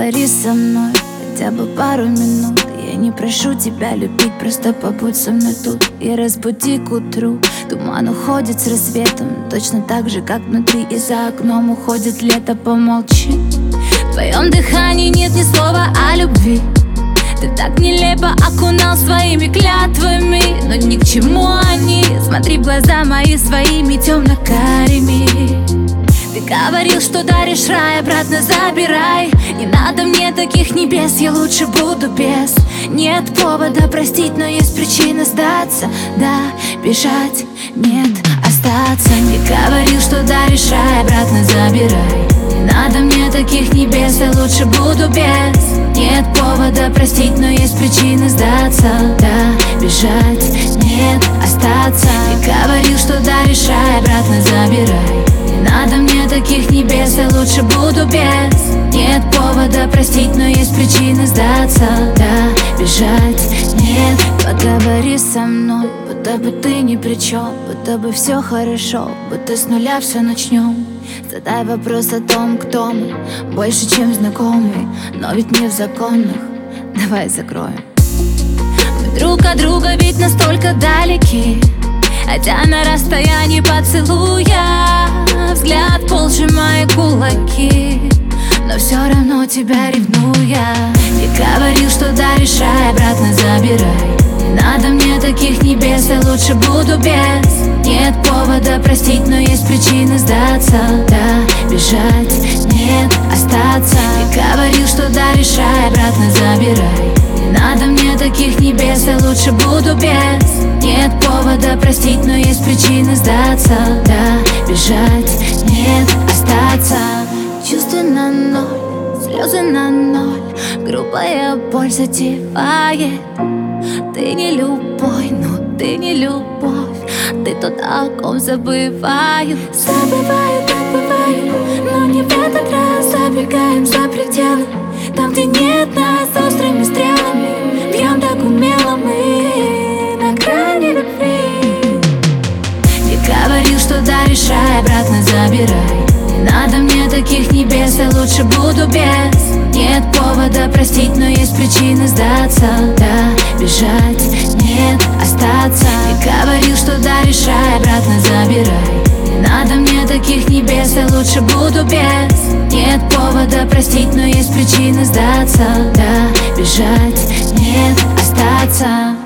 Поговори со мной хотя бы пару минут. Я не прошу тебя любить, просто побудь со мной тут и разбуди к утру. Туман уходит с рассветом, точно так же, как внутри, и за окном уходит лето. Помолчи, в твоем дыхании нет ни слова о любви. Ты так нелепо окунал своими клятвами, но ни к чему они. Смотри в глаза мои своими темно-карими. Ты говорил, что даришь рай, обратно забирай. Не надо мне таких небес, я лучше буду без. Нет повода простить, но есть причина сдаться. Да, бежать, нет, остаться. Ты говорил, что даришь рай, обратно забирай. Не надо мне таких небес, я лучше буду без. Нет повода простить, но есть причины сдаться. Да, бежать, нет, остаться. Ты говорил, что даришь рай, обратно забирай. Не надо мне таких небес, я лучше буду без. Нет повода простить, но есть причины сдаться. Да, бежать, нет. Поговори со мной, будто бы ты ни при чем, будто бы все хорошо, будто с нуля все начнем. Задай вопрос о том, кто мы, больше, чем знакомые, но ведь не в законах. Давай закроем. Мы друг от друга ведь настолько далеки, хотя на расстоянии поцелуя. Взгляд пол, сжимая кулаки, но все равно тебя ревную я. Ты говорил, что даришь рай, обратно забирай. Не надо мне таких небес, я лучше буду без. Нет повода простить, но есть причины сдаться. Да, бежать, нет, остаться. Ты говорил, что даришь рай, обратно забирай. Не надо мне таких небес, я лучше буду без. Нет повода простить, но есть причины сдаться. Да, бежать, нет, остаться. Чувства на ноль, слезы на ноль, грубая боль затевает. Ты не любовь, но ты не любовь. Ты тот, о ком забываю. Забываю, так бывает, но не в этот раз. Забегаем за пределы, там, где нет нас, острыми стрелами. Бьем так умело мы на грани любви. Ты говорил, что даришь рай, обратно забирай. Не надо мне таких небес, я лучше буду без. Нет повода простить, но есть причины сдаться. Да, бежать, нет, остаться. Ты говорил, что даришь рай, обратно забирай. Не надо мне таких небес, я лучше буду без. Нет повода простить, но есть причины сдаться. Да, бежать, нет, остаться.